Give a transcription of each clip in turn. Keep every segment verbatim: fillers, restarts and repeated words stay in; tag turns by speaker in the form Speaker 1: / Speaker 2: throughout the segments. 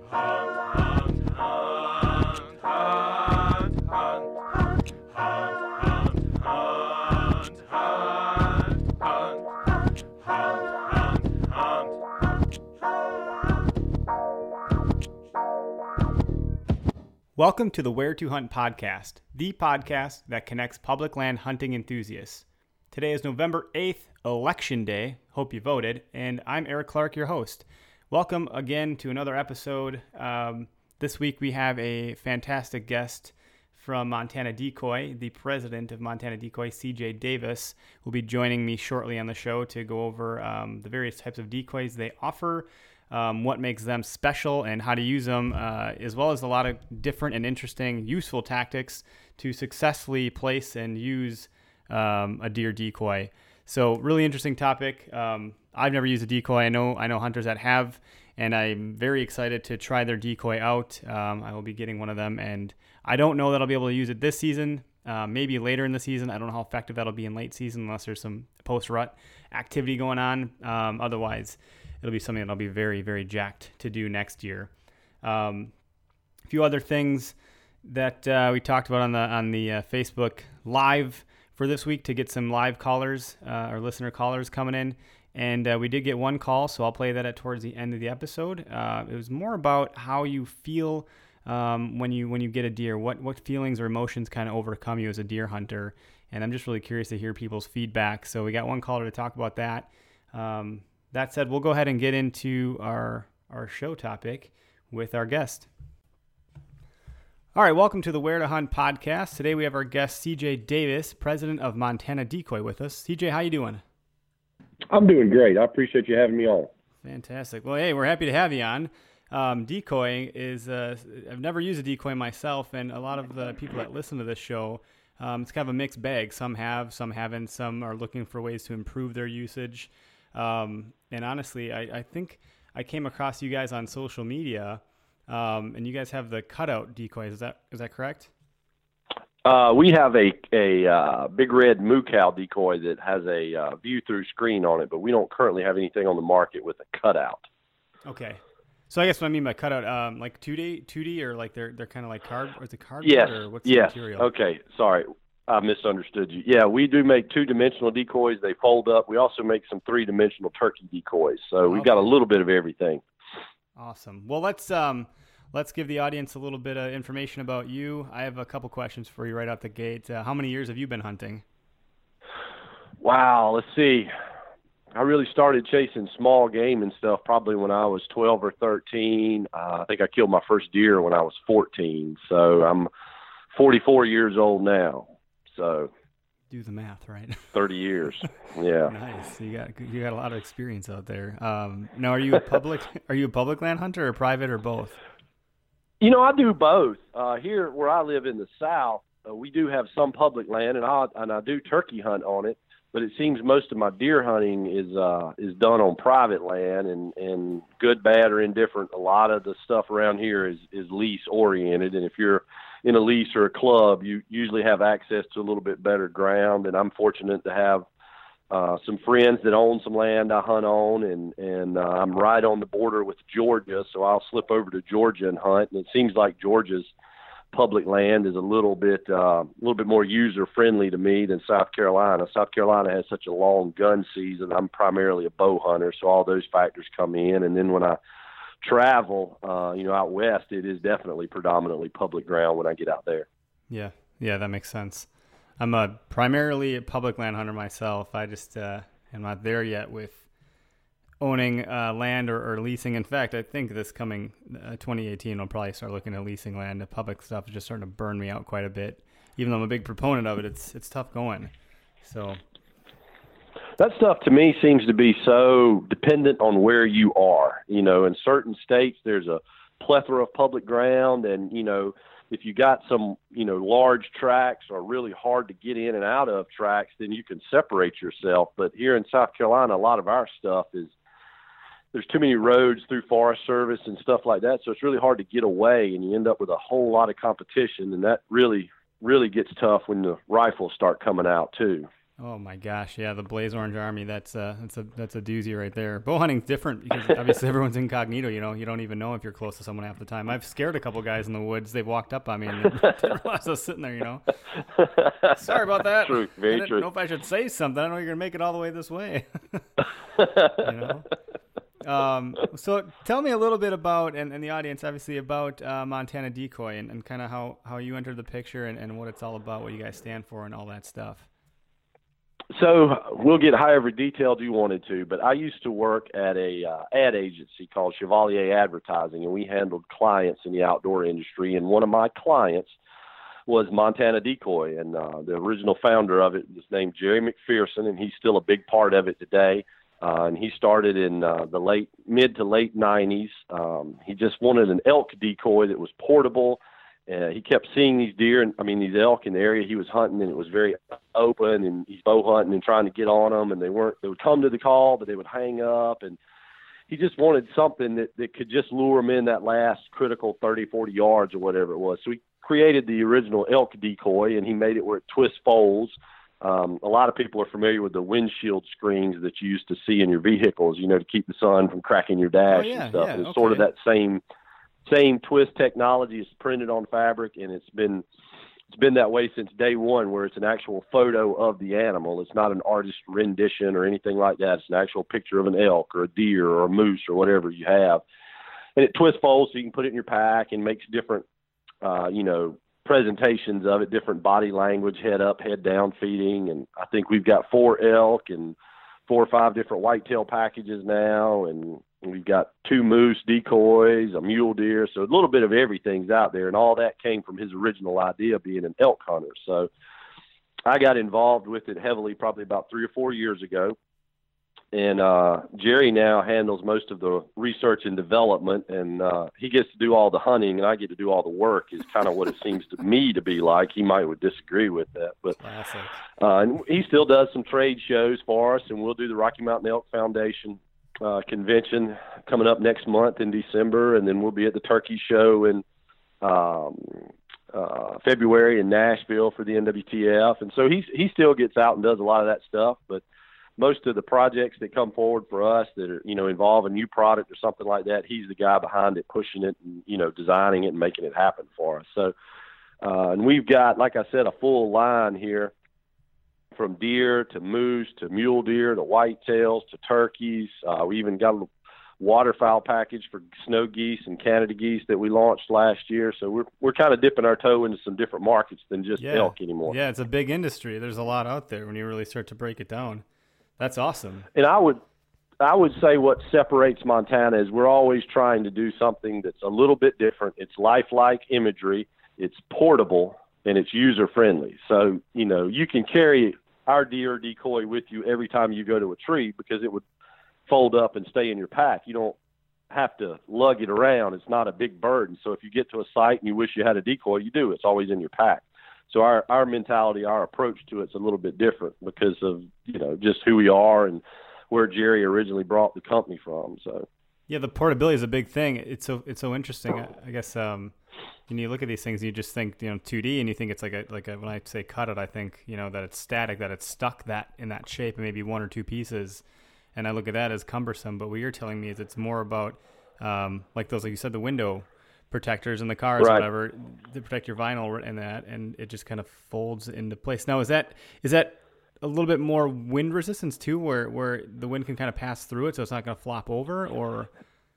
Speaker 1: Welcome to the Where to Hunt podcast, the podcast that connects public land hunting enthusiasts. Today is November eighth, Election Day. Hope you voted. And I'm Eric Clark, your host. Welcome again to another episode. Um, this week we have a fantastic guest from Montana Decoy. The president of Montana Decoy, C J Davis, will be joining me shortly on the show to go over um, the various types of decoys they offer, Um, what makes them special and how to use them, uh, as well as a lot of different and interesting, useful tactics to successfully place and use um, a deer decoy. So really interesting topic. Um, I've never used a decoy. I know I know hunters that have, and I'm very excited to try their decoy out. Um, I will be getting one of them, and I don't know that I'll be able to use it this season. Uh, maybe later in the season. I don't know how effective that'll be in late season unless there's some post-rut activity going on. Um, otherwise, it'll be something that I'll be very, very jacked to do next year. Um, a few other things that uh, we talked about on the on the uh, Facebook Live for this week to get some live callers, uh, or listener callers coming in. And uh, we did get one call, so I'll play that at towards the end of the episode. Uh, it was more about how you feel um, when you when you get a deer. What what feelings or emotions kind of overcome you as a deer hunter? And I'm just really curious to hear people's feedback. So we got one caller to talk about that. Um, That said, we'll go ahead and get into our, our show topic with our guest. All right, welcome to the Where to Hunt podcast. Today we have our guest, C J Davis, president of Montana Decoy, with us. C J, how you doing?
Speaker 2: I'm doing great. I appreciate you having me on.
Speaker 1: Fantastic. Well, hey, we're happy to have you on. Um, decoy is, uh, I've never used a decoy myself, and a lot of the people that listen to this show, um, it's kind of a mixed bag. Some have, some haven't. Some are looking for ways to improve their usage. Um, and honestly, I, I think I came across you guys on social media, um, and you guys have the cutout decoys. Is that, is that correct?
Speaker 2: Uh, we have a, a, uh, big red moo cow decoy that has a, uh, view through screen on it, but we don't currently have anything on the market with a cutout.
Speaker 1: Okay. So I guess what I mean by cutout, um, like two D, two D, or like they're, they're kind of like card, or is it cardboard?
Speaker 2: Yes.
Speaker 1: Or what's
Speaker 2: Yes.
Speaker 1: the material?
Speaker 2: Okay. Sorry. I misunderstood you. Yeah, we do make two-dimensional decoys. They fold up. We also make some three-dimensional turkey decoys. So we've
Speaker 1: Okay.
Speaker 2: got a little bit of everything.
Speaker 1: Awesome. Well, let's um, let's give the audience a little bit of information about you. I have a couple questions for you right out the gate. Uh, how many years have you been hunting?
Speaker 2: Wow. Let's see. I really started chasing small game and stuff probably when I was twelve or thirteen. Uh, I think I killed my first deer when I was fourteen. So I'm forty-four years old now. So
Speaker 1: do the math, right?
Speaker 2: thirty years. Yeah.
Speaker 1: Nice. You got you got a lot of experience out there. Um, now, are you a public are you a public land hunter or private or both?
Speaker 2: You know, I do both. Uh, here where I live in the South, uh, we do have some public land, and I and I do turkey hunt on it. But it seems most of my deer hunting is uh, is done on private land, and, and good, bad, or indifferent. A lot of the stuff around here is is lease oriented, and if you're in a lease or a club, you usually have access to a little bit better ground. And I'm fortunate to have uh, some friends that own some land I hunt on, and, and uh, I'm right on the border with Georgia, so I'll slip over to Georgia and hunt. And it seems like Georgia's public land is a little bit uh, a little bit more user-friendly to me than South Carolina. South Carolina has such a long gun season. I'm primarily a bow hunter, so all those factors come in. And then when I travel, uh, you know, out west, it is definitely predominantly public ground when I get out there.
Speaker 1: Yeah, yeah, that makes sense. I'm a primarily a public land hunter myself. I just uh, am not there yet with owning uh, land or, or leasing. In fact, I think this coming uh, twenty eighteen, I'll probably start looking at leasing land. The public stuff is just starting to burn me out quite a bit. Even though I'm a big proponent of it, it's it's tough going. So
Speaker 2: that stuff to me seems to be so dependent on where you are. You know, in certain states, there's a plethora of public ground, and, you know, if you got some, you know, large tracts or really hard to get in and out of tracts, then you can separate yourself. But here in South Carolina, a lot of our stuff is, there's too many roads through Forest Service and stuff like that, so it's really hard to get away, and you end up with a whole lot of competition, and that really, really gets tough when the rifles start coming out too.
Speaker 1: Oh my gosh, yeah, the Blaze Orange Army. That's uh, that's a that's a doozy right there. Bow hunting's different because obviously everyone's incognito. You know, you don't even know if you're close to someone half the time. I've scared a couple guys in the woods. They've walked up on me and didn't realize I was sitting there. You know, sorry about that.
Speaker 2: True, very
Speaker 1: I didn't
Speaker 2: true.
Speaker 1: know if I should say something. I don't know you're gonna make it all the way this way. You know. Um, so tell me a little bit about, and, and the audience obviously, about uh, Montana Decoy and, and kind of how, how you entered the picture and, and what it's all about, what you guys stand for and all that stuff.
Speaker 2: So we'll get however detailed you wanted to, but I used to work at a uh, ad agency called Chevalier Advertising, and we handled clients in the outdoor industry. And one of my clients was Montana Decoy, and uh, the original founder of it was named Jerry McPherson, and he's still a big part of it today. Uh, and he started in uh, the late mid to late nineties. Um, he just wanted an elk decoy that was portable. Uh, he kept seeing these deer, and I mean these elk in the area he was hunting, and it was very open. And he's bow hunting and trying to get on them, and they weren't. They would come to the call, but they would hang up. And he just wanted something that, that could just lure him in that last critical thirty, forty yards or whatever it was. So he created the original elk decoy, and he made it where it twists folds. Um, a lot of people are familiar with the windshield screens that you used to see in your vehicles, you know, to keep the sun from cracking your dash
Speaker 1: oh, yeah,
Speaker 2: and stuff.
Speaker 1: Yeah,
Speaker 2: and it's
Speaker 1: okay.
Speaker 2: sort of that same same twist technology. It's printed on fabric, and it's been it's been that way since day one, where it's an actual photo of the animal. It's not an artist rendition or anything like that. It's an actual picture of an elk or a deer or a moose or whatever you have. And it twist folds so you can put it in your pack and makes different, uh, you know, presentations of it, different body language, head up, head down feeding. And I think we've got four elk and four or five different whitetail packages now. And we've got two moose decoys, a mule deer. So a little bit of everything's out there. And all that came from his original idea, being an elk hunter. So I got involved with it heavily probably about three or four years ago. And uh, Jerry now handles most of the research and development, and uh, he gets to do all the hunting, and I get to do all the work, is kind of what it seems to me to be like. He might would disagree with that. But uh, and he still does some trade shows for us, and we'll do the Rocky Mountain Elk Foundation uh, convention coming up next month in December, and then we'll be at the Turkey Show in um, uh, February in Nashville for the N W T F. And so he, he still gets out and does a lot of that stuff, but most of the projects that come forward for us that are, you know, involve a new product or something like that, he's the guy behind it, pushing it and, you know, designing it and making it happen for us. So, uh, and we've got, like I said, a full line here from deer to moose to mule deer to whitetails to turkeys. Uh, we even got a waterfowl package for snow geese and Canada geese that we launched last year. So we're, we're kind of dipping our toe into some different markets than just
Speaker 1: yeah.
Speaker 2: elk anymore.
Speaker 1: Yeah. It's a big industry. There's a lot out there when you really start to break it down. That's awesome.
Speaker 2: And I would, I would say what separates Montana is we're always trying to do something that's a little bit different. It's lifelike imagery, it's portable, and it's user-friendly. So, you know, you can carry our deer decoy with you every time you go to a tree because it would fold up and stay in your pack. You don't have to lug it around. It's not a big burden. So if you get to a site and you wish you had a decoy, you do. It's always in your pack. So our, our mentality, our approach to it's a little bit different because of, you know, just who we are and where Jerry originally brought the company from. So,
Speaker 1: yeah, the portability is a big thing. It's so it's so interesting. I, I guess um, when you look at these things, you just think, you know, two D, and you think it's like a like a, when I say cut it, I think, you know, that it's static, that it's stuck that in that shape, and maybe one or two pieces. And I look at that as cumbersome. But what you're telling me is it's more about um, like those, like you said, the window protectors in the cars,
Speaker 2: right.
Speaker 1: or whatever, to protect your vinyl and that, and it just kind of folds into place. Now, is that is that a little bit more wind resistance too, where where the wind can kind of pass through it, so it's not going to flop over? Or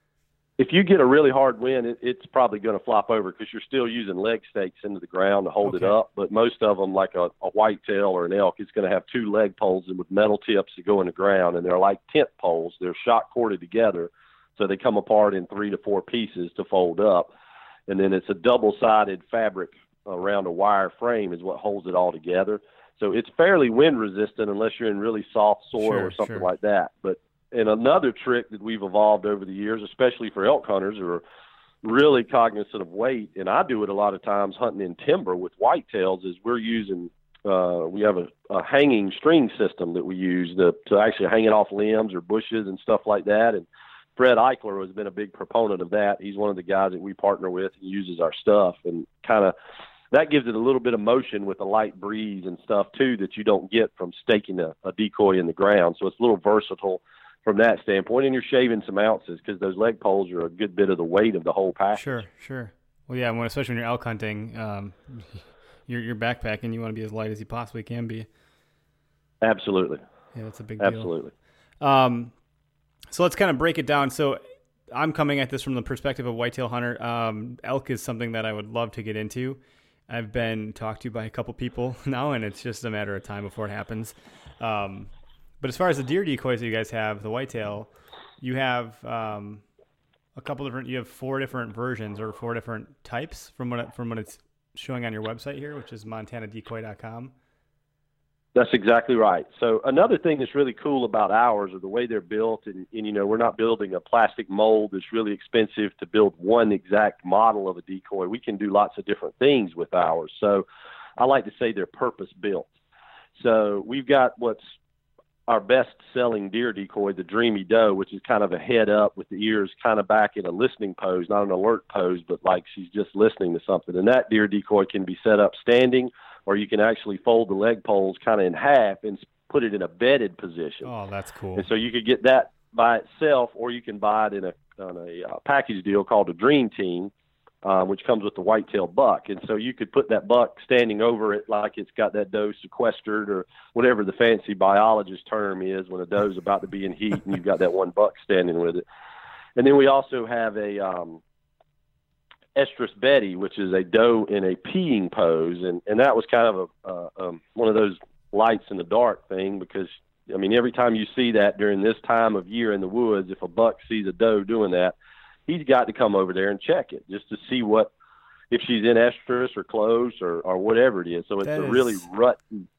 Speaker 2: if you get a really hard wind, it, it's probably going to flop over because you're still using leg stakes into the ground to hold
Speaker 1: okay.
Speaker 2: it up. But most of them, like a, a whitetail or an elk, it's going to have two leg poles with metal tips that go in the ground, and they're like tent poles. They're shock corded together, so they come apart in three to four pieces to fold up. And then it's a double-sided fabric around a wire frame is what holds it all together. So it's fairly wind resistant unless you're in really soft soil
Speaker 1: sure,
Speaker 2: or something
Speaker 1: sure.
Speaker 2: like that. But and another trick that we've evolved over the years, especially for elk hunters who are really cognizant of weight, and I do it a lot of times hunting in timber with whitetails, is we're using uh, we have a, a hanging string system that we use to, to actually hang it off limbs or bushes and stuff like that. And Fred Eichler has been a big proponent of that. He's one of the guys that we partner with and uses our stuff, and kind of that gives it a little bit of motion with a light breeze and stuff too that you don't get from staking a, a decoy in the ground. So it's a little versatile from that standpoint, and you're shaving some ounces because those leg poles are a good bit of the weight of the whole package.
Speaker 1: Sure, sure. Well, yeah, when, especially when you're elk hunting, um, you're, you're backpacking, you want to be as light as you possibly can be.
Speaker 2: Absolutely.
Speaker 1: Yeah, that's a big deal.
Speaker 2: Absolutely.
Speaker 1: Um, so let's kind of break it down. So I'm coming at this from the perspective of whitetail hunter. Um, elk is something that I would love to get into. I've been talked to by a couple people now, and it's just a matter of time before it happens. Um, but as far as the deer decoys that you guys have, the whitetail, you have um, a couple different. You have four different versions or four different types from what it, from what it's showing on your website here, which is montana decoy dot com.
Speaker 2: That's exactly right. So another thing that's really cool about ours are the way they're built. And, and, you know, we're not building a plastic mold that's really expensive to build one exact model of a decoy. We can do lots of different things with ours. So I like to say they're purpose built. So we've got what's our best selling deer decoy, the Dreamy Doe, which is kind of a head up with the ears kind of back in a listening pose, not an alert pose, but like she's just listening to something. And that deer decoy can be set up standing, or you can actually fold the leg poles kind of in half and put it in a bedded position.
Speaker 1: Oh, that's cool.
Speaker 2: And so you could get that by itself, or you can buy it in a, on a uh, package deal called a Dream Team, um, which comes with the whitetail buck. And so you could put that buck standing over it like it's got that doe sequestered, or whatever the fancy biologist term is when a doe's about to be in heat and you've got that one buck standing with it. And then we also have a um, Estrus Betty, which is a doe in a peeing pose, and, and that was kind of a uh, um, one of those lights in the dark thing, because I mean every time you see that during this time of year in the woods, if a buck sees a doe doing that, he's got to come over there and check it just to see what if she's in estrus or close or, or whatever it is. So it's
Speaker 1: that
Speaker 2: a
Speaker 1: is...
Speaker 2: really rut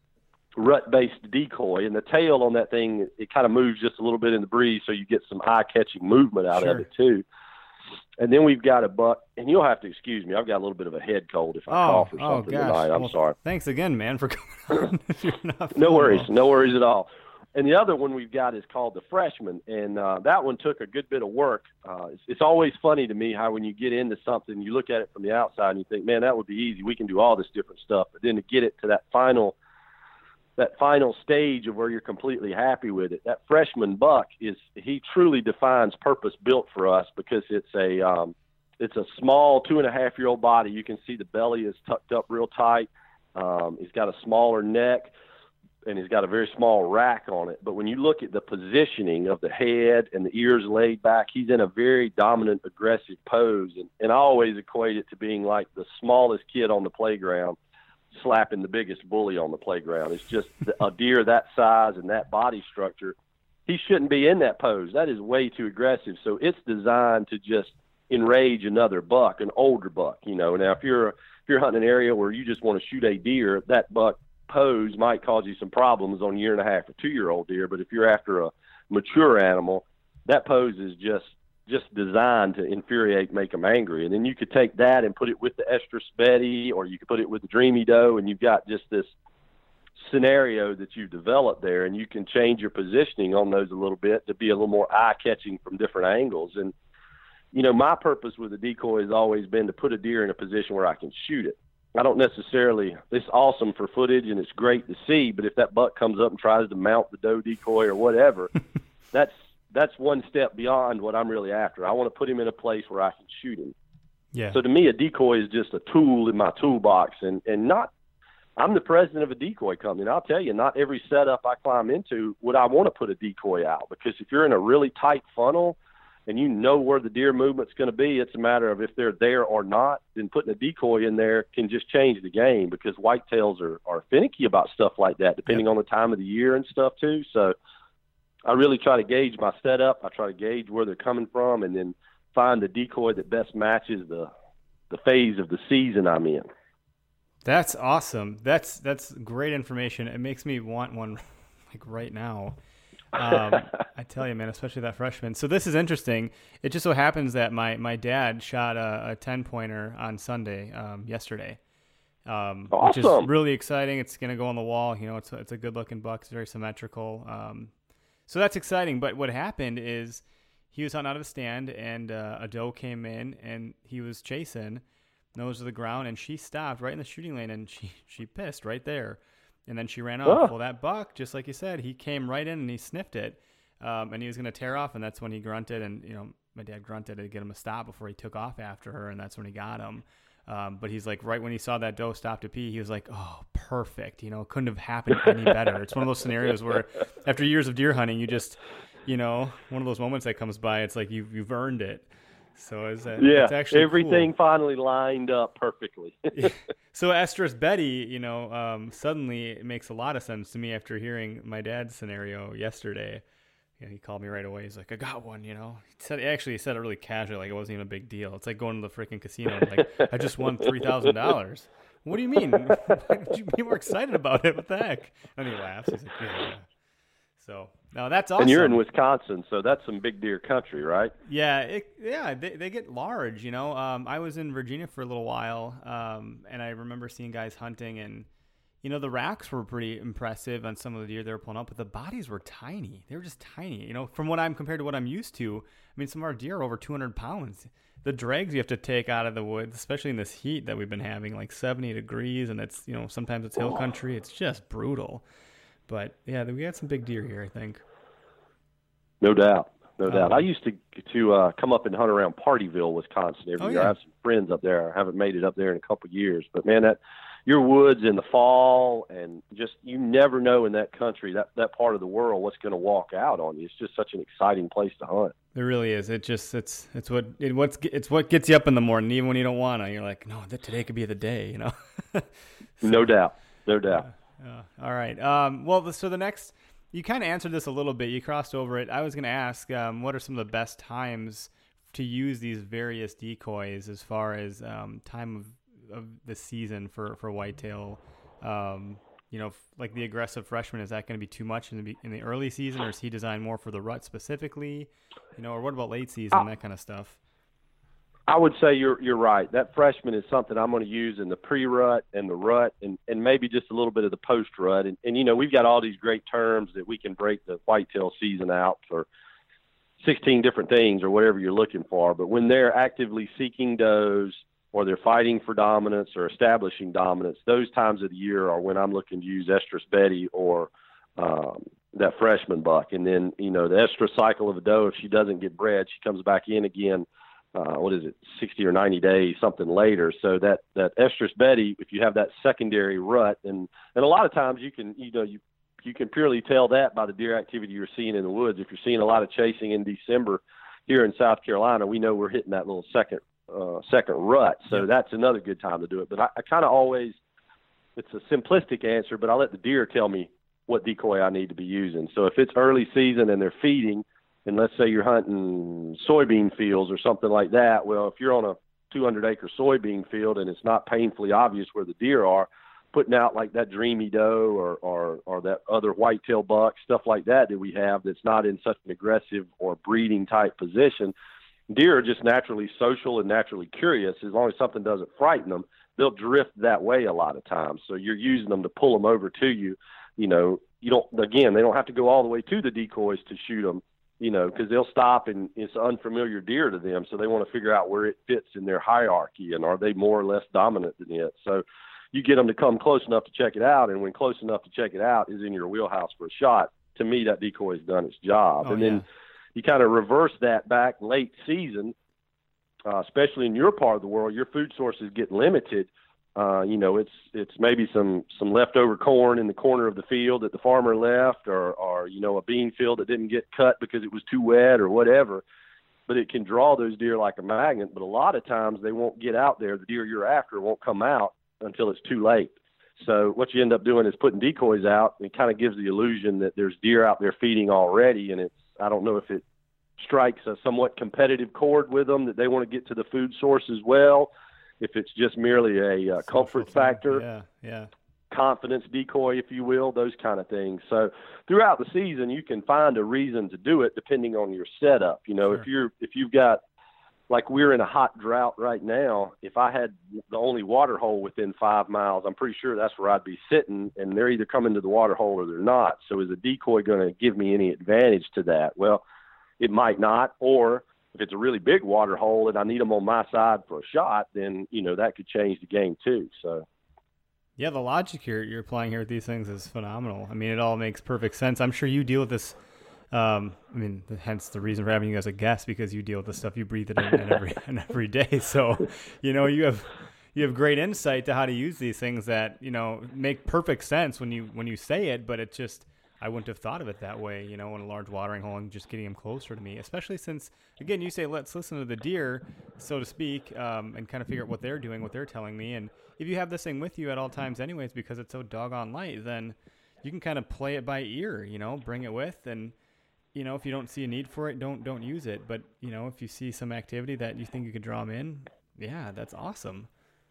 Speaker 2: rut based decoy, and the tail on that thing, it kind of moves just a little bit in the breeze, so you get some eye catching movement out
Speaker 1: sure.
Speaker 2: of it too. And then we've got a buck, and you'll have to excuse me. I've got a little bit of a head cold if I
Speaker 1: oh,
Speaker 2: cough or
Speaker 1: oh,
Speaker 2: something
Speaker 1: gosh.
Speaker 2: tonight. I'm
Speaker 1: well,
Speaker 2: sorry.
Speaker 1: Thanks again, man, for coming on. If you're not
Speaker 2: no worries.
Speaker 1: well.
Speaker 2: No worries at all. And the other one we've got is called the Freshman, and uh, that one took a good bit of work. Uh, it's, it's always funny to me how when you get into something, you look at it from the outside and you think, man, that would be easy. We can do all this different stuff. But then to get it to that final that final stage of where you're completely happy with it, that Freshman buck is he truly defines purpose built for us, because it's a um, it's a small two and a half year old body. You can see the belly is tucked up real tight. Um, he's got a smaller neck, and he's got a very small rack on it. But when you look at the positioning of the head and the ears laid back, he's in a very dominant, aggressive pose. And, and I always equate it to being like the smallest kid on the playground slapping the biggest bully on the playground. It's just a deer that size and that body structure. He shouldn't be in that pose. That is way too aggressive. So it's designed to just enrage another buck, an older buck. You know, now if you're if you're hunting an area where you just want to shoot a deer, that buck pose might cause you some problems on year and a half or two year old deer. But if you're after a mature animal, that pose is just just designed to infuriate, make them angry. And then you could take that and put it with the Estrus Betty, or you could put it with the Dreamy Doe, and you've got just this scenario that you've developed there, and you can change your positioning on those a little bit to be a little more eye-catching from different angles. And, you know, my purpose with the decoy has always been to put a deer in a position where I can shoot it. I don't necessarily – it's awesome for footage and it's great to see, but if that buck comes up and tries to mount the doe decoy or whatever, that's – that's one step beyond what I'm really after. I want to put him in a place where I can shoot him.
Speaker 1: Yeah.
Speaker 2: So to me, a decoy is just a tool in my toolbox, and, and not, I'm the president of a decoy company. And I'll tell you, not every setup I climb into would I want to put a decoy out, because if you're in a really tight funnel and you know where the deer movement's going to be, it's a matter of if they're there or not, then putting a decoy in there can just change the game, because whitetails are, are finicky about stuff like that, depending yep. on the time of the year and stuff too. So I really try to gauge my setup. I try to gauge where they're coming from, and then find the decoy that best matches the the phase of the season I'm in.
Speaker 1: That's awesome. That's that's great information. It makes me want one like right now. Um, I tell you, man, especially that Freshman. So this is interesting. It just so happens that my, my dad shot a, a ten pointer on Sunday, um, yesterday. Um,
Speaker 2: awesome.
Speaker 1: Which is really exciting. It's going to go on the wall. You know, it's, it's a good looking buck. It's very symmetrical. Um, So that's exciting. But what happened is he was hunting out of a stand, and uh, a doe came in, and he was chasing. nose to the ground, and she stopped right in the shooting lane, and she, she pissed right there. And then she ran off.
Speaker 2: Oh.
Speaker 1: Well, that buck, just like you said, he came right in and he sniffed it, um, and he was going to tear off, and that's when he grunted, and, you know, my dad grunted to get him a stop before he took off after her, and that's when he got him. Um, but he's like, right when he saw that doe stop to pee, he was like, oh, perfect. You know, couldn't have happened any better. It's one of those scenarios where after years of deer hunting, you just, you know, one of those moments that comes by, it's like you've, you've earned it. So is that,
Speaker 2: yeah,
Speaker 1: it's actually
Speaker 2: everything
Speaker 1: cool.
Speaker 2: finally lined up perfectly.
Speaker 1: So Estrus Betty, you know, um, suddenly it makes a lot of sense to me after hearing my dad's scenario yesterday. You know, he called me right away. He's like, I got one, you know. He said, actually, he said it really casually, like it wasn't even a big deal. It's like going to the freaking casino. Like, I just won three thousand dollars. What do you mean? Why would you be more excited about it? What the heck? And he laughs. He's like, yeah, yeah. So, now that's awesome.
Speaker 2: And you're in Wisconsin, so that's some big deer country, right?
Speaker 1: Yeah, it, yeah, they they get large, you know. Um, I was in Virginia for a little while, um, and I remember seeing guys hunting, and, you know, the racks were pretty impressive on some of the deer they were pulling up, but the bodies were tiny. They were just tiny, you know, from what I'm compared to what I'm used to. I mean, some of our deer are over two hundred pounds. The drags you have to take out of the woods, especially in this heat that we've been having, like seventy degrees, and it's, you know, sometimes it's hill country. It's just brutal. But, yeah, we got some big deer here, I think.
Speaker 2: No doubt. No
Speaker 1: um,
Speaker 2: doubt. I used to to uh, come up and hunt around Partyville, Wisconsin every
Speaker 1: oh,
Speaker 2: year.
Speaker 1: yeah.
Speaker 2: I have some friends up there. I haven't made it up there in a couple of years. But, man, that your woods in the fall, and just you never know in that country, that, that part of the world, what's going to walk out on you. It's just such an exciting place to hunt.
Speaker 1: It really is. It just it's it's what it what's it's what gets you up in the morning, even when you don't want to. You're like, no, that today could be the day, you know. So,
Speaker 2: no doubt. No doubt.
Speaker 1: Uh, uh, all right. Um, well, so the next, you kind of answered this a little bit. You crossed over it. I was going to ask, um, what are some of the best times to use these various decoys as far as um, time of, of the season for for whitetail? Um, you know, like the aggressive freshman, is that going to be too much in the in the early season, or is he designed more for the rut specifically? You know, or what about late season,
Speaker 2: I,
Speaker 1: that kind of stuff?
Speaker 2: I would say you're you're right. That freshman is something I'm going to use in the pre-rut and the rut, and, and maybe just a little bit of the post-rut. And, and, you know, we've got all these great terms that we can break the whitetail season out for sixteen different things or whatever you're looking for. But when they're actively seeking does, or they're fighting for dominance or establishing dominance, those times of the year are when I'm looking to use Estrus Betty or um, that freshman buck. And then, you know, the estrus cycle of a doe, if she doesn't get bred, she comes back in again, uh, what is it, sixty or ninety days, something later. So that, that Estrus Betty, if you have that secondary rut, and, and a lot of times you can, you know, you, you can purely tell that by the deer activity you're seeing in the woods. If you're seeing a lot of chasing in December here in South Carolina, we know we're hitting that little second Uh, second rut. So
Speaker 1: yeah.
Speaker 2: That's another good time to do it. But I, I kind of always, it's a simplistic answer, but I let the deer tell me what decoy I need to be using. So if it's early season and they're feeding, and let's say you're hunting soybean fields or something like that, well, if you're on a two hundred acre soybean field and it's not painfully obvious where the deer are, putting out like that dreamy doe or, or, or that other whitetail buck, stuff like that that we have that's not in such an aggressive or breeding type position. Deer are just naturally social and naturally curious. As long as something doesn't frighten them, they'll drift that way a lot of times. So you're using them to pull them over to you. You know, you don't, again, they don't have to go all the way to the decoys to shoot them, you know, because they'll stop and it's unfamiliar deer to them. So they want to figure out where it fits in their hierarchy and are they more or less dominant than it. So you get them to come close enough to check it out. And when close enough to check it out is in your wheelhouse for a shot, to me, that decoy has done its job.
Speaker 1: Oh,
Speaker 2: and
Speaker 1: yeah.
Speaker 2: then you kind of reverse that back late season, uh, especially in your part of the world, your food sources get limited. Uh, you know, it's it's maybe some some leftover corn in the corner of the field that the farmer left, or, or you know, a bean field that didn't get cut because it was too wet or whatever. But it can draw those deer like a magnet. But a lot of times they won't get out there. The deer you're after won't come out until it's too late. So what you end up doing is putting decoys out, and it kind of gives the illusion that there's deer out there feeding already, and it's, I don't know if it strikes a somewhat competitive chord with them that they want to get to the food source as well, if it's just merely a uh, comfort factor,
Speaker 1: yeah, yeah,
Speaker 2: confidence decoy, if you will, those kind of things. So throughout the season, you can find a reason to do it depending on your setup. You know,
Speaker 1: sure.
Speaker 2: if you're if you've got, like we're in a hot drought right now, if I had the only water hole within five miles, I'm pretty sure that's where I'd be sitting, and they're either coming to the water hole or they're not. So is a decoy going to give me any advantage to that? Well, it might not, or if it's a really big water hole and I need them on my side for a shot, then, you know, that could change the game too. So.
Speaker 1: Yeah, the logic you're, you're applying here with these things is phenomenal. I mean, it all makes perfect sense. I'm sure you deal with this. Um, I mean, hence the reason for having you as a guest, because you deal with the stuff, you breathe it in, in every in every day. So, you know, you have you have great insight to how to use these things that, you know, make perfect sense when you when you say it. But it just, I wouldn't have thought of it that way, you know, in a large watering hole and just getting them closer to me, especially since, again, you say, let's listen to the deer, so to speak, um, and kind of figure out what they're doing, what they're telling me. And if you have this thing with you at all times anyways, because it's so doggone light, then you can kind of play it by ear, you know, bring it with. And, you know, if you don't see a need for it, don't, don't use it. But, you know, if you see some activity that you think you could draw them in, yeah, that's awesome.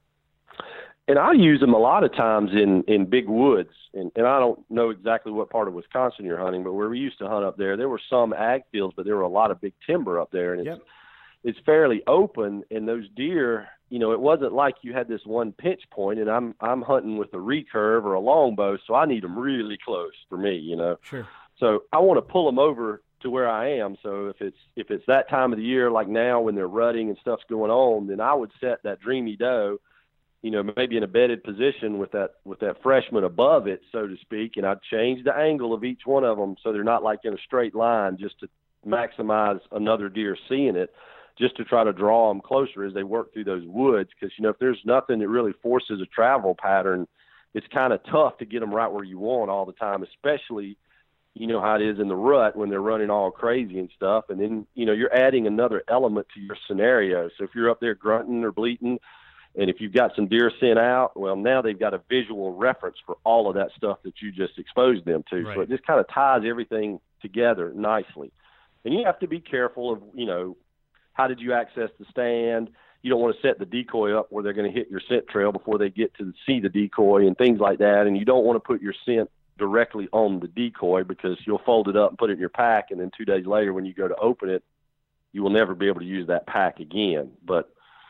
Speaker 2: And I use them a lot of times in, in big woods. And, and I don't know exactly what part of Wisconsin you're hunting, but where we used to hunt up there, there were some ag fields, but there were a lot of big timber up there. And it's,
Speaker 1: yep.
Speaker 2: it's fairly open. And those deer, you know, it wasn't like you had this one pinch point, and I'm I'm hunting with a recurve or a longbow, so I need them really close for me, you know.
Speaker 1: Sure.
Speaker 2: So I want to pull them over to where I am. So if it's if it's that time of the year, like now when they're rutting and stuff's going on, then I would set that dreamy doe, you know, maybe in a bedded position with that with that freshman above it, so to speak, and I'd change the angle of each one of them so they're not like in a straight line, just to maximize another deer seeing it, just to try to draw them closer as they work through those woods. Because, you know, if there's nothing that really forces a travel pattern, it's kind of tough to get them right where you want all the time, especially, you know, how it is in the rut when they're running all crazy and stuff. And then, you know, you're adding another element to your scenario. So if you're up there grunting or bleating, and if you've got some deer sent out, well, now they've got a visual reference for all of that stuff that you just exposed them to.
Speaker 1: Right.
Speaker 2: So it just kind of ties everything together nicely. And you have to be careful of, you know, how did you access the stand? You don't want to set the decoy up where they're going to hit your scent trail before they get to see the decoy and things like that. And you don't want to put your scent directly on the decoy, because you'll fold it up and put it in your pack, and then two days later when you go to open it, you will never be able to use that pack again. But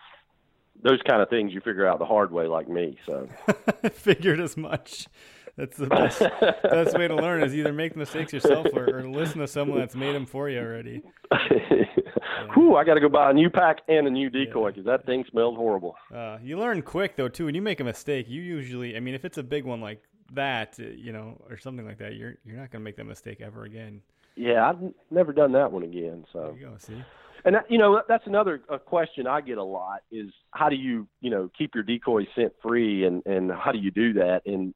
Speaker 2: those kind of things you figure out the hard way, like me. So
Speaker 1: I figured as much. That's the best, best way to learn, is either make mistakes yourself or, or listen to someone that's made them for you already. Yeah.
Speaker 2: Whew, I got to go buy a new pack and a new decoy, because yeah. that thing smells horrible.
Speaker 1: Uh, you learn quick, though, too. When you make a mistake, you usually, I mean, if it's a big one like that, you know, or something like that, you're you're not going to make that mistake ever again.
Speaker 2: Yeah, I've never done that one again. So
Speaker 1: there you go, see?
Speaker 2: And, that, you know, that's another a question I get a lot is, how do you, you know, keep your decoys scent free, and, and how do you do that? And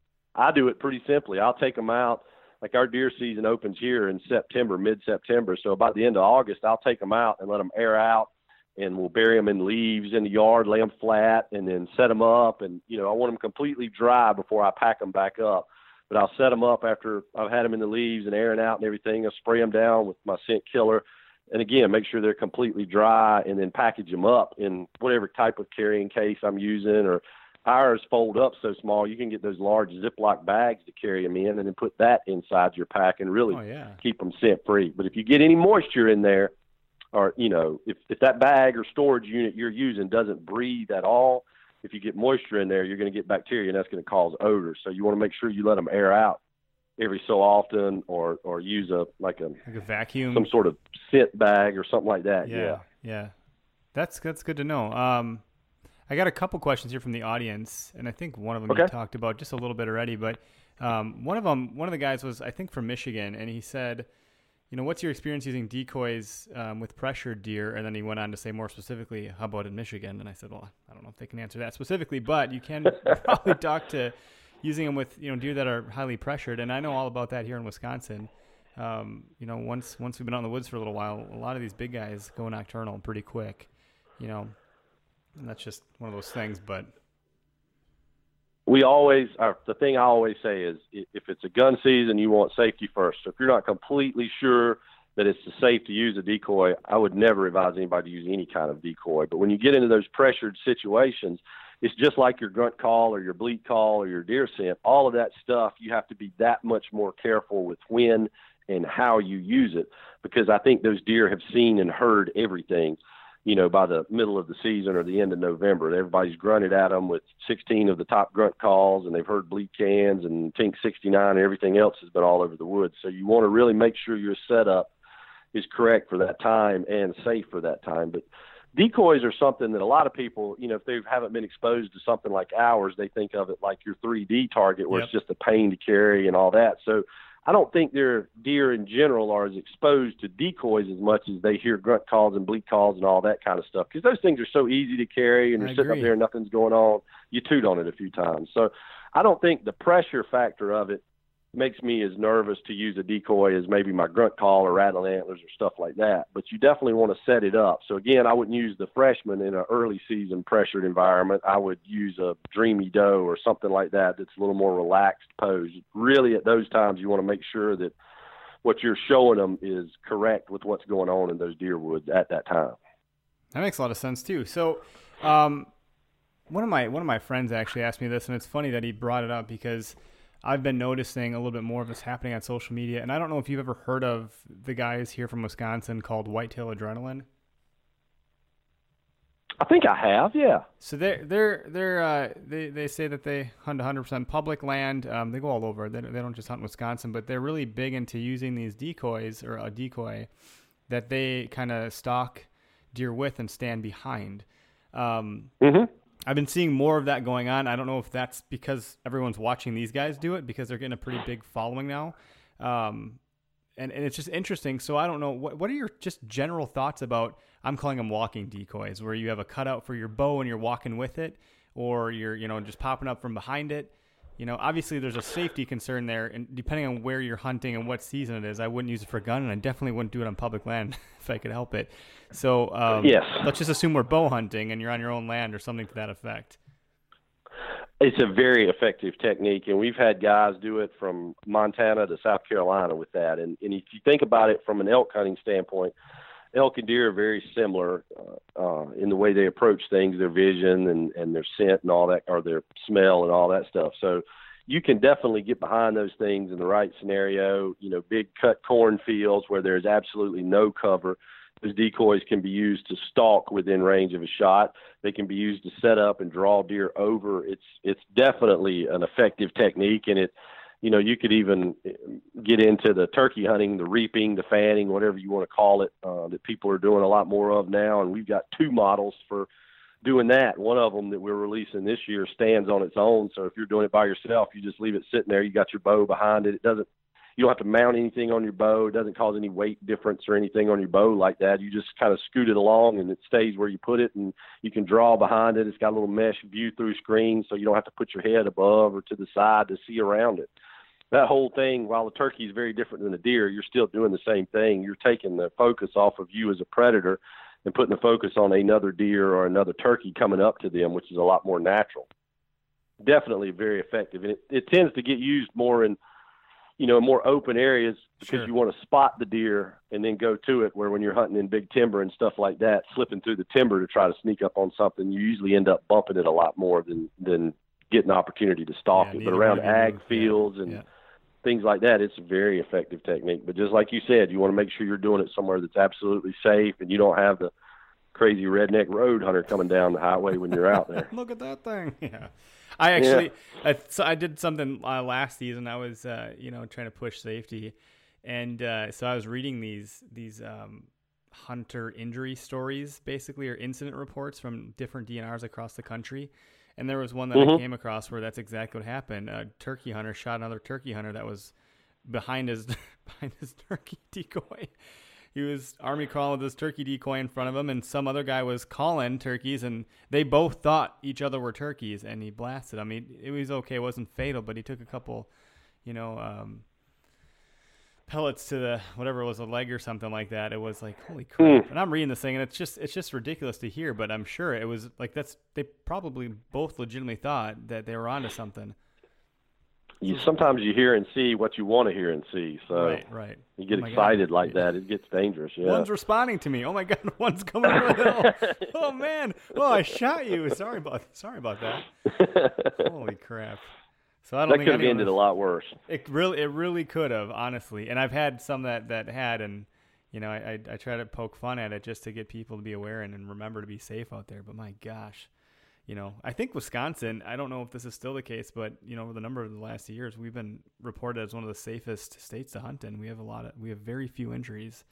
Speaker 2: I do it pretty simply. I'll take them out. Like our deer season opens here in September, mid-September. So about the end of August, I'll take them out and let them air out, and we'll bury them in leaves in the yard, lay them flat, and then set them up. And, you know, I want them completely dry before I pack them back up. But I'll set them up after I've had them in the leaves and airing out and everything. I'll spray them down with my scent killer. And again, make sure they're completely dry, and then package them up in whatever type of carrying case I'm using. Or ours fold up so small, you can get those large Ziploc bags to carry them in, and then put that inside your pack and really
Speaker 1: oh, yeah.
Speaker 2: keep them scent free. But if you get any moisture in there, or, you know, if, if that bag or storage unit you're using doesn't breathe at all, if you get moisture in there, you're going to get bacteria, and that's going to cause odor. So you want to make sure you let them air out every so often, or, or use a, like a,
Speaker 1: like a vacuum,
Speaker 2: some sort of scent bag or something like that.
Speaker 1: Yeah.
Speaker 2: Yeah.
Speaker 1: Yeah. That's, that's good to know. Um, I got a couple questions here from the audience, and I think one of them
Speaker 2: okay.
Speaker 1: you talked about just a little bit already, but um, one of them, one of the guys was, I think, from Michigan, and he said, you know, what's your experience using decoys um, with pressured deer? And then he went on to say more specifically, how about in Michigan? And I said, well, I don't know if they can answer that specifically, but you can probably talk to using them with, you know, deer that are highly pressured. And I know all about that here in Wisconsin. Um, you know, once once we've been out in the woods for a little while, a lot of these big guys go nocturnal pretty quick, you know, and that's just one of those things. But
Speaker 2: we always, or the thing I always say is, if it's a gun season, you want safety first. So if you're not completely sure that it's safe to use a decoy, I would never advise anybody to use any kind of decoy. But when you get into those pressured situations, it's just like your grunt call or your bleat call or your deer scent. All of that stuff, you have to be that much more careful with when and how you use it, because I think those deer have seen and heard everything, you know, by the middle of the season or the end of November. Everybody's grunted at them with sixteen of the top grunt calls, and they've heard bleat cans and Tink sixty-nine, and everything else has been all over the woods. So you want to really make sure your setup is correct for that time and safe for that time. But decoys are something that a lot of people, you know, if they haven't been exposed to something like ours, they think of it like your three D target where
Speaker 1: Yep.
Speaker 2: it's just a pain to carry and all that. So I don't think their deer in general are as exposed to decoys as much as they hear grunt calls and bleat calls and all that kind of stuff, because those things are so easy to carry, and
Speaker 1: I
Speaker 2: you're sitting
Speaker 1: agree.
Speaker 2: up there and nothing's going on. You toot on it a few times. So I don't think the pressure factor of it makes me as nervous to use a decoy as maybe my grunt call or rattling antlers or stuff like that. But you definitely want to set it up. So again, I wouldn't use the freshman in an early season pressured environment. I would use a dreamy doe or something like that that's a little more relaxed pose. Really, at those times, you want to make sure that what you're showing them is correct with what's going on in those deer woods at that time.
Speaker 1: That makes a lot of sense too. So, um, one of my one of my friends actually asked me this, and it's funny that he brought it up because I've been noticing a little bit more of this happening on social media. And I don't know if you've ever heard of the guys here from Wisconsin called Whitetail Adrenaline.
Speaker 2: I think I have, yeah.
Speaker 1: So they're, they're, they're, uh, they, they say that they hunt one hundred percent public land. Um, they go all over. They, they don't just hunt in Wisconsin, but they're really big into using these decoys, or a decoy that they kind of stalk deer with and stand behind. Um,
Speaker 2: mm-hmm.
Speaker 1: I've been seeing more of that going on. I don't know if that's because everyone's watching these guys do it, because they're getting a pretty big following now. Um, and, and it's just interesting. So I don't know. What, what are your just general thoughts about, I'm calling them walking decoys, where you have a cutout for your bow and you're walking with it, or you're, you know, just popping up from behind it. You know, obviously there's a safety concern there, and depending on where you're hunting and what season it is, I wouldn't use it for a gun, and I definitely wouldn't do it on public land if I could help it. So um,
Speaker 2: yes.
Speaker 1: let's just assume we're bow hunting and you're on your own land or something to that effect.
Speaker 2: It's a very effective technique, and we've had guys do it from Montana to South Carolina with that. And, and if you think about it from an elk hunting standpoint, elk and deer are very similar uh, uh, in the way they approach things, their vision and, and their scent and all that, or their smell and all that stuff. So you can definitely get behind those things in the right scenario. You know, big cut cornfields where there's absolutely no cover. Those decoys can be used to stalk within range of a shot. They can be used to set up and draw deer over. It's it's definitely an effective technique, and it, you know, you could even get into the turkey hunting, the reaping, the fanning, whatever you want to call it, uh, that people are doing a lot more of now. And we've got two models for doing that. One of them that we're releasing this year stands on its own. So if you're doing it by yourself, you just leave it sitting there. You got your bow behind it. It doesn't, you don't have to mount anything on your bow. It doesn't cause any weight difference or anything on your bow like that. You just kind of scoot it along and it stays where you put it, and you can draw behind it. It's got a little mesh view through screen, so you don't have to put your head above or to the side to see around it. That whole thing, while the turkey is very different than the deer, you're still doing the same thing. You're taking the focus off of you as a predator and putting the focus on another deer or another turkey coming up to them, which is a lot more natural. Definitely very effective. And it, it tends to get used more in, you know, more open areas, because
Speaker 1: Sure.
Speaker 2: you want to spot the deer and then go to it, where when you're hunting in big timber and stuff like that, slipping through the timber to try to sneak up on something, you usually end up bumping it a lot more than, than getting an opportunity to stalk
Speaker 1: Yeah,
Speaker 2: it. But
Speaker 1: neither
Speaker 2: around
Speaker 1: one of you
Speaker 2: ag
Speaker 1: move.
Speaker 2: fields
Speaker 1: Yeah.
Speaker 2: and
Speaker 1: Yeah.
Speaker 2: things like that, it's a very effective technique. But just like you said, you want to make sure you're doing it somewhere that's absolutely safe, and you don't have the crazy redneck road hunter coming down the highway when you're out there.
Speaker 1: Look at that thing. Yeah. I actually, yeah. I, so I did something uh, last season. I was, uh, you know, trying to push safety. And uh, so I was reading these, these um, hunter injury stories, basically, or incident reports from different D N Rs across the country. And there was one that
Speaker 2: mm-hmm.
Speaker 1: I came across where that's exactly what happened. A turkey hunter shot another turkey hunter that was behind his behind his turkey decoy. He was army crawling with his turkey decoy in front of him, and some other guy was calling turkeys, and they both thought each other were turkeys, and he blasted them. He, it was okay. It wasn't fatal, but he took a couple, you know, um, pellets to the, whatever it was, a leg or something like that. It was like, holy crap. Mm. And I'm reading this thing, and it's just, it's just ridiculous to hear, but I'm sure it was like, that's, they probably both legitimately thought that they were onto something.
Speaker 2: You, sometimes you hear and see what you want to hear and see. So
Speaker 1: right, right.
Speaker 2: you get
Speaker 1: oh
Speaker 2: excited
Speaker 1: God.
Speaker 2: like that. It gets dangerous. Yeah.
Speaker 1: One's responding to me. Oh my God, one's coming over the hill. Oh man. Oh, I shot you. Sorry about sorry about that. Holy crap. So I don't
Speaker 2: that
Speaker 1: think
Speaker 2: could have
Speaker 1: anyone
Speaker 2: ended
Speaker 1: was,
Speaker 2: a lot worse.
Speaker 1: It really it really could have, honestly. And I've had some that, that had, and you know, I, I I try to poke fun at it just to get people to be aware and, and remember to be safe out there. But my gosh. You know, I think Wisconsin, I don't know if this is still the case, but, you know, over the number of the last years, we've been reported as one of the safest states to hunt in. We have a lot of, we have very few injuries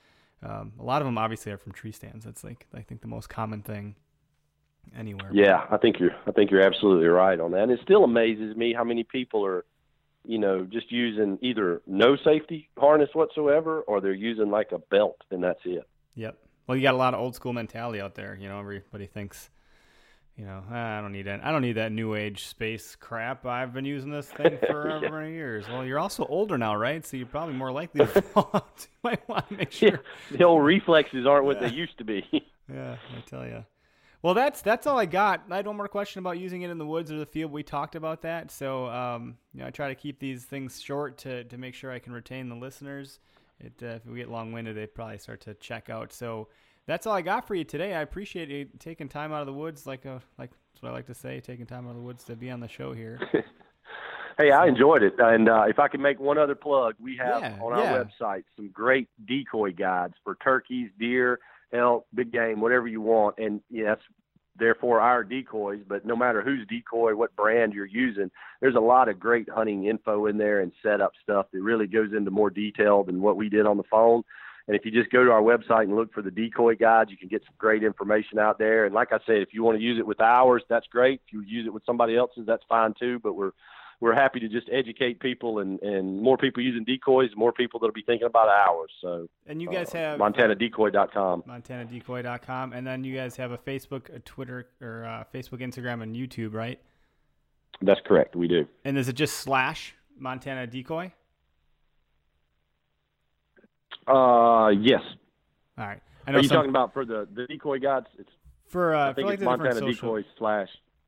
Speaker 1: Um, a lot of them obviously are from tree stands. That's like, I think the most common thing anywhere.
Speaker 2: Yeah, I think you're, I think you're absolutely right on that. And it still amazes me how many people are, you know, just using either no safety harness whatsoever, or they're using like a belt and that's it.
Speaker 1: Yep. Well, you got a lot of old school mentality out there. You know, everybody thinks, you know, ah, I don't need that. I don't need that new age space crap. I've been using this thing for yeah. over years. Well, you're also older now, right? So you're probably more likely to fall out. You might want to make sure
Speaker 2: yeah, the old reflexes aren't what yeah. they used to be.
Speaker 1: Yeah, I tell you. Well, that's that's all I got. I had one more question about using it in the woods or the field. We talked about that. So, um, you know, I try to keep these things short to, to make sure I can retain the listeners. It, uh, if we get long-winded, they'd probably start to check out. So that's all I got for you today. I appreciate you taking time out of the woods, like a, like that's what I like to say, taking time out of the woods to be on the show here.
Speaker 2: Hey, I enjoyed it. And uh, if I can make one other plug, we have
Speaker 1: yeah,
Speaker 2: on our
Speaker 1: yeah.
Speaker 2: website some great decoy guides for turkeys, deer, elk, big game, whatever you want. And yes, therefore our decoys, but no matter whose decoy, what brand you're using, there's a lot of great hunting info in there and setup stuff that really goes into more detail than what we did on the phone. And if you just go to our website and look for the decoy guides, you can get some great information out there. And like I said, if you want to use it with ours, that's great. If you use it with somebody else's, that's fine too. But we're we're happy to just educate people, and, and more people using decoys, more people that'll be thinking about ours. So,
Speaker 1: and you guys
Speaker 2: uh,
Speaker 1: have
Speaker 2: Montana Decoy dot com.
Speaker 1: Montana Decoy dot com, and then you guys have a Facebook, a Twitter, or uh, Facebook, Instagram, and YouTube, right?
Speaker 2: That's correct. We do.
Speaker 1: And is it just slash Montana Decoy?
Speaker 2: Uh, yes.
Speaker 1: All right. I know
Speaker 2: Are you
Speaker 1: some,
Speaker 2: talking about for the, the decoy guides? It's
Speaker 1: for uh,
Speaker 2: I think
Speaker 1: for like
Speaker 2: it's
Speaker 1: the
Speaker 2: Montana
Speaker 1: social...
Speaker 2: Decoy slash.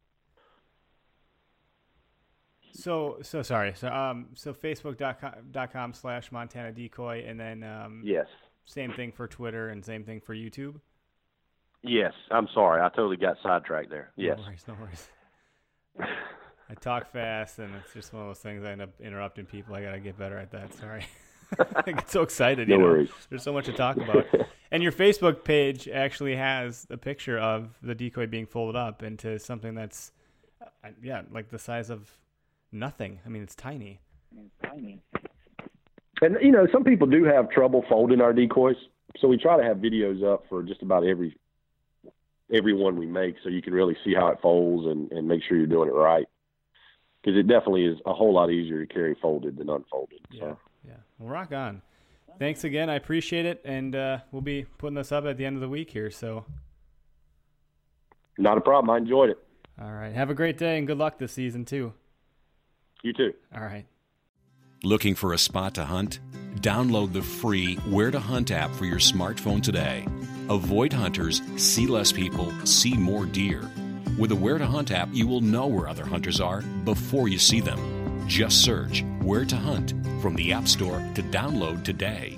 Speaker 1: So so sorry. So um so Facebook dot com slash Montana Decoy, and then um
Speaker 2: yes,
Speaker 1: same thing for Twitter and same thing for YouTube.
Speaker 2: Yes, I'm sorry, I totally got sidetracked there. Yes.
Speaker 1: No worries, no worries. I talk fast, and it's just one of those things. I end up interrupting people. I gotta get better at that. Sorry. I get so excited.
Speaker 2: No
Speaker 1: you know?
Speaker 2: worries.
Speaker 1: There's so much to talk about. And your Facebook page actually has a picture of the decoy being folded up into something that's, uh, yeah, like the size of nothing. I mean, it's tiny.
Speaker 3: It's tiny.
Speaker 2: And, you know, some people do have trouble folding our decoys, so we try to have videos up for just about every every one we make, so you can really see how it folds and, and make sure you're doing it right. Because it definitely is a whole lot easier to carry folded than unfolded.
Speaker 1: Yeah,
Speaker 2: so.
Speaker 1: yeah. Well, rock on. Thanks again. I appreciate it, and uh, we'll be putting this up at the end of the week here. So,
Speaker 2: not a problem. I enjoyed it.
Speaker 1: All right. Have a great day, and good luck this season too.
Speaker 2: You too.
Speaker 1: All right.
Speaker 4: Looking for a spot to hunt? Download the free Where to Hunt app for your smartphone today. Avoid hunters, see less people, see more deer. With the Where to Hunt app, you will know where other hunters are before you see them. Just search Where to Hunt from the App Store to download today.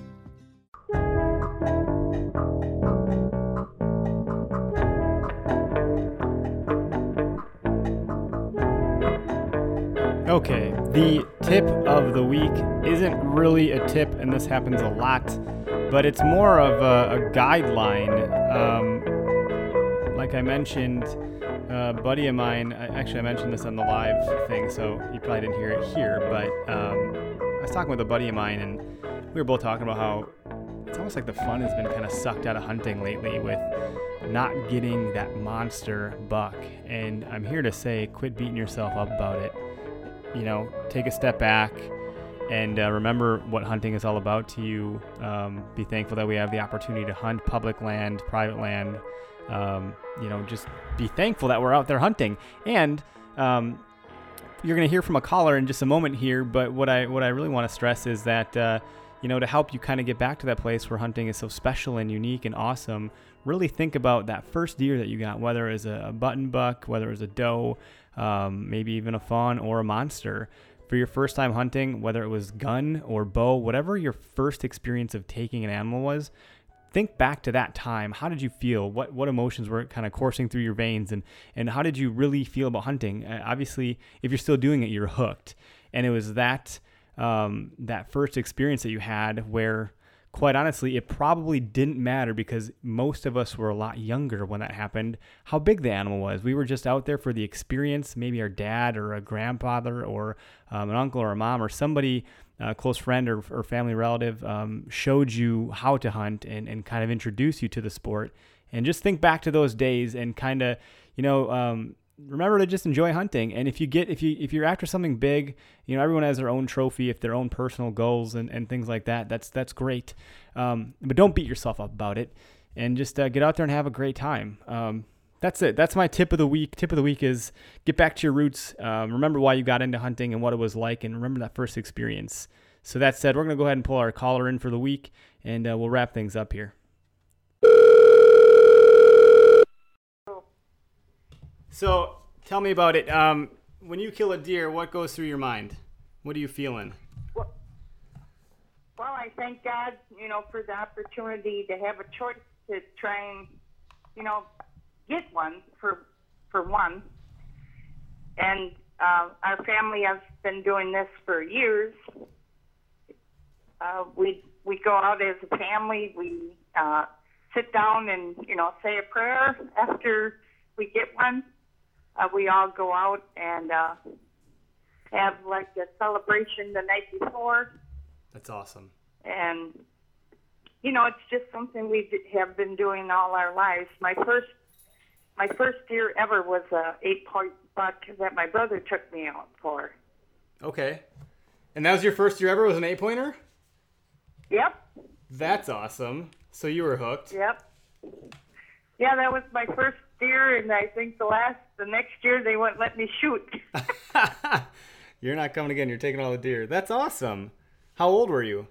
Speaker 1: Okay, the tip of the week isn't really a tip, and this happens a lot, but it's more of a, a guideline. Um, like I mentioned, a buddy of mine, actually I mentioned this on the live thing, so you probably didn't hear it here, but um, I was talking with a buddy of mine, and we were both talking about how it's almost like the fun has been kind of sucked out of hunting lately with not getting that monster buck. And I'm here to say, quit beating yourself up about it. You know, take a step back and uh, remember what hunting is all about to you. Um, be thankful that we have the opportunity to hunt public land, private land. Um, you know, just be thankful that we're out there hunting. And um, you're going to hear from a caller in just a moment here. But what I what I really want to stress is that, uh, you know, to help you kind of get back to that place where hunting is so special and unique and awesome, really think about that first deer that you got, whether it was a button buck, whether it was a doe, um, maybe even a fawn or a monster. For your first time hunting, whether it was gun or bow, whatever your first experience of taking an animal was, think back to that time. How did you feel? What what emotions were kind of coursing through your veins? And, and how did you really feel about hunting? Uh, obviously, if you're still doing it, you're hooked. And it was that um, that first experience that you had where, quite honestly, it probably didn't matter because most of us were a lot younger when that happened, how big the animal was. We were just out there for the experience. Maybe our dad or a grandfather or um, an uncle or a mom or somebody, a close friend or, or family relative um, showed you how to hunt and, and kind of introduced you to the sport. And just think back to those days and kind of, you know, um, remember to just enjoy hunting. And if you get, if you, if you're after something big, you know, everyone has their own trophy, if their own personal goals and, and things like that, that's, that's great. Um, but don't beat yourself up about it and just uh, get out there and have a great time. Um, that's it. That's my tip of the week. Tip of the week is get back to your roots. Um, remember why you got into hunting and what it was like, and remember that first experience. So that said, we're going to go ahead and pull our caller in for the week, and uh, we'll wrap things up here. So tell me about it. Um, when you kill a deer, what goes through your mind? What are you feeling?
Speaker 3: Well, well, I thank God, you know, for the opportunity to have a choice to try and, you know, get one for for one. And uh, our family has been doing this for years. Uh, we we go out as a family. We uh, sit down and, you know, say a prayer after we get one. Uh, we all go out and uh, have like a celebration the night before.
Speaker 1: That's awesome.
Speaker 3: And, you know, it's just something we have been doing all our lives. My first my first deer ever was a eight-point buck that my brother took me out for.
Speaker 1: Okay. And that was your first deer ever, was an eight-pointer?
Speaker 3: Yep.
Speaker 1: That's awesome. So you were hooked.
Speaker 3: Yep. Yeah, that was my first deer, and I think the last, the next year they wouldn't let me shoot.
Speaker 1: You're not coming again. You're taking all the deer. That's awesome. How old were you?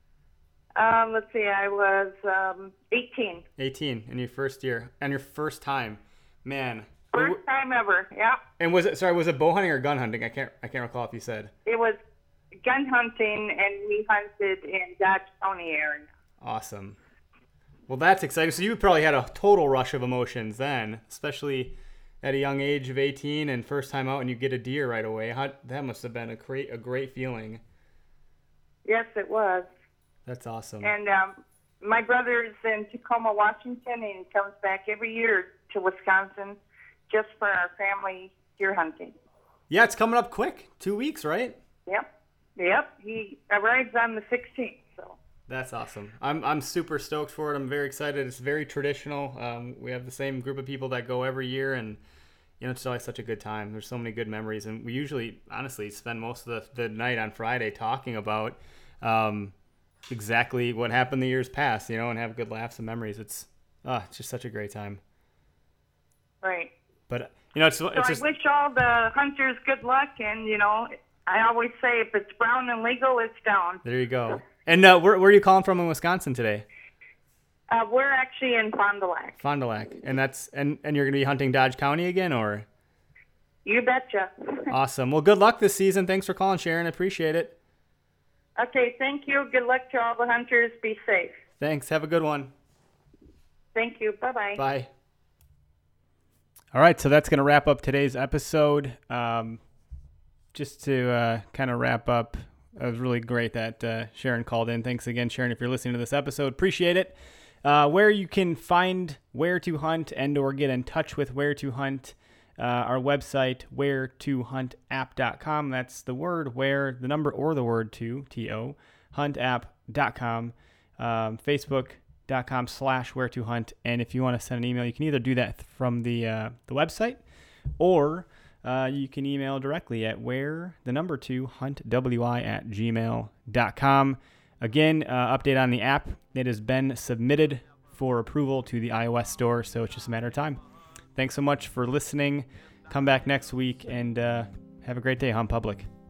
Speaker 3: Um, let's see, I was um, eighteen.
Speaker 1: eighteen, in your first year, and your first time. Man.
Speaker 3: First time ever, yeah.
Speaker 1: And was it, sorry, was it bow hunting or gun hunting? I can't I can't recall if you said.
Speaker 3: It was gun hunting, and we hunted in Dodge County area.
Speaker 1: Awesome. Well, that's exciting. So you probably had a total rush of emotions then, especially at a young age of eighteen and first time out and you get a deer right away. How, that must have been a great, a great feeling.
Speaker 3: Yes, it was.
Speaker 1: That's awesome.
Speaker 3: And um, my brother is in Tacoma, Washington, and he comes back every year to Wisconsin just for our family deer hunting.
Speaker 1: Yeah, it's coming up quick. Two weeks, right?
Speaker 3: Yep. Yep. He arrives on the sixteenth. So.
Speaker 1: That's awesome. I'm I'm super stoked for it. I'm very excited. It's very traditional. Um, we have the same group of people that go every year, and you know it's always such a good time. There's so many good memories, and we usually, honestly, spend most of the, the night on Friday talking about um, exactly what happened the years past, you know, and have good laughs and memories. It's ah, it's just such a great time.
Speaker 3: Right.
Speaker 1: But you know, it's
Speaker 3: so
Speaker 1: it's just.
Speaker 3: I wish all the hunters good luck, and you know, I always say if it's brown and legal, it's down.
Speaker 1: There you go. And uh, where, where are you calling from in Wisconsin today?
Speaker 3: Uh, we're actually in Fond du Lac.
Speaker 1: Fond du Lac. And that's and, and you're going to be hunting Dodge County again, or?
Speaker 3: You betcha.
Speaker 1: Awesome. Well, good luck this season. Thanks for calling, Sharon. I appreciate it.
Speaker 3: Okay, thank you. Good luck to all the hunters. Be safe.
Speaker 1: Thanks. Have a good one.
Speaker 3: Thank you. Bye-bye.
Speaker 1: Bye. All right, so that's going to wrap up today's episode. Um, just to uh, kind of wrap up, it was really great that uh, Sharon called in. Thanks again, Sharon, if you're listening to this episode. Appreciate it. Uh, where you can find Where to Hunt and or get in touch with Where to Hunt, uh, our website, where to hunt app dot com. That's the word where, the number or the word to, T O, hunt app dot com. Um, Facebook.com slash Where to Hunt. And if you want to send an email, you can either do that from the, uh, the website, or Uh, you can email directly at where, the number two, huntwi at gmail dot com. Again, uh, update on the app. It has been submitted for approval to the iOS store, so it's just a matter of time. Thanks so much for listening. Come back next week, and uh, have a great day, Hunt Public.